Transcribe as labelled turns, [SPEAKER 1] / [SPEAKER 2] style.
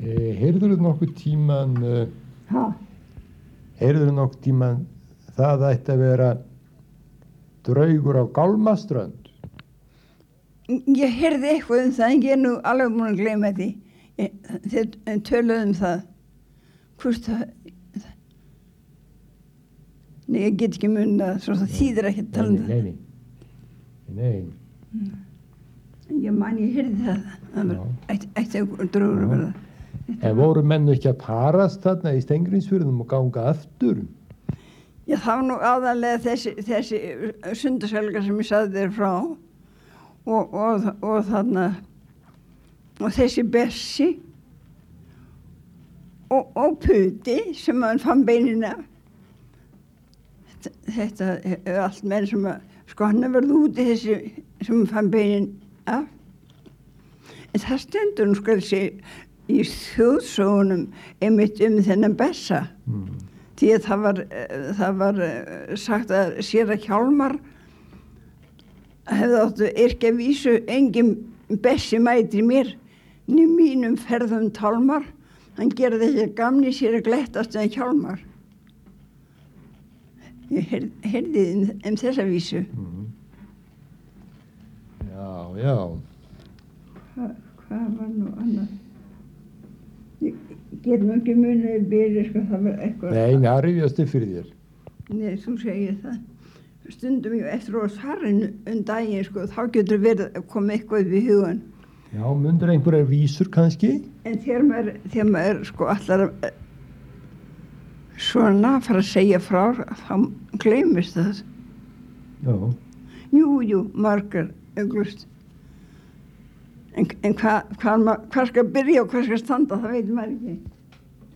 [SPEAKER 1] Heyrðirðu nokkuð tíman það ætti að vera draugur á Gálmaströnd?
[SPEAKER 2] Ég heyrði eitthvað það en ég er nú alveg búin að gleyma því. Þeir töluðu það. Hvort það... Nei, ég get ekki munað, svo það þýðir ekki að tala það.
[SPEAKER 1] Nei.
[SPEAKER 2] Ég heyrði það. Það var eitt draugur að verða.
[SPEAKER 1] En voru menn ekki að parast þarna í Steingrímsfjörðum og ganga aftur?
[SPEAKER 2] Já, það var nú aðalega þessi sundarshelgar sem ég sagði þér frá og þarna og þessi Bessi og Puti sem maður fann beinin af. Þetta er allt menn sem sko hann er verið úti þessi sem maður fann beinin af. En það stendur nú skal sé í þjóðsögunum einmitt þennan Bessa. Því að það var sagt að séra Hjálmar hefði áttu yrkja vísu engin Bessi mætir mér ní mínum ferðum tálmar. Hann gerði þessi gamni sér að glettast en Hjálmar. Ég heyrði þessa vísu.
[SPEAKER 1] Já.
[SPEAKER 2] Hvað var nú annað? Ég get nú ekki munið í byrju, sko, það var eitthvað...
[SPEAKER 1] Nei, það rifjast upp fyrir þér.
[SPEAKER 2] Nei, þú segir það. Stundum ég eftir að farin daginn, sko, þá getur verið að koma eitthvað upp í hugan.
[SPEAKER 1] Já, mundur einhverjar vísur kannski?
[SPEAKER 2] En þegar maður sko allar svona fara að segja frá, þá gleymist það.
[SPEAKER 1] Já.
[SPEAKER 2] Jú, margar, auglust. En hvað skal byrja og hvað skal standa, það veit maður ekki.